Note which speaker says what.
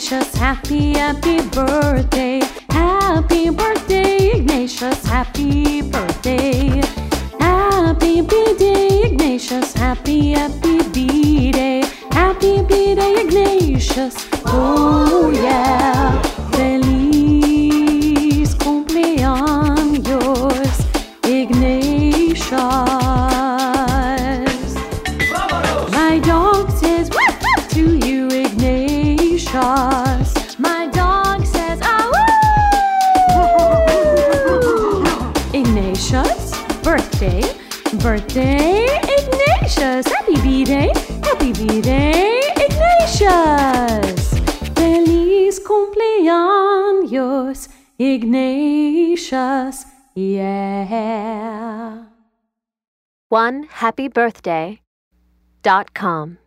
Speaker 1: Ignatius, happy, happy birthday. Happy birthday, Ignatius, happy birthday. Happy B-Day, Ignatius, happy, happy B-Day. Happy B-Day, Ignatius, oh yeah. Feliz cumpleaños, Ignatius. My dog says woof woof to you, Ignatius. My dog says ah woo. Ignatius, birthday, birthday, Ignatius. Happy B-Day, happy B-Day, Ignatius. Feliz cumpleaños, Ignatius, yeah.
Speaker 2: OneHappyBirthday.com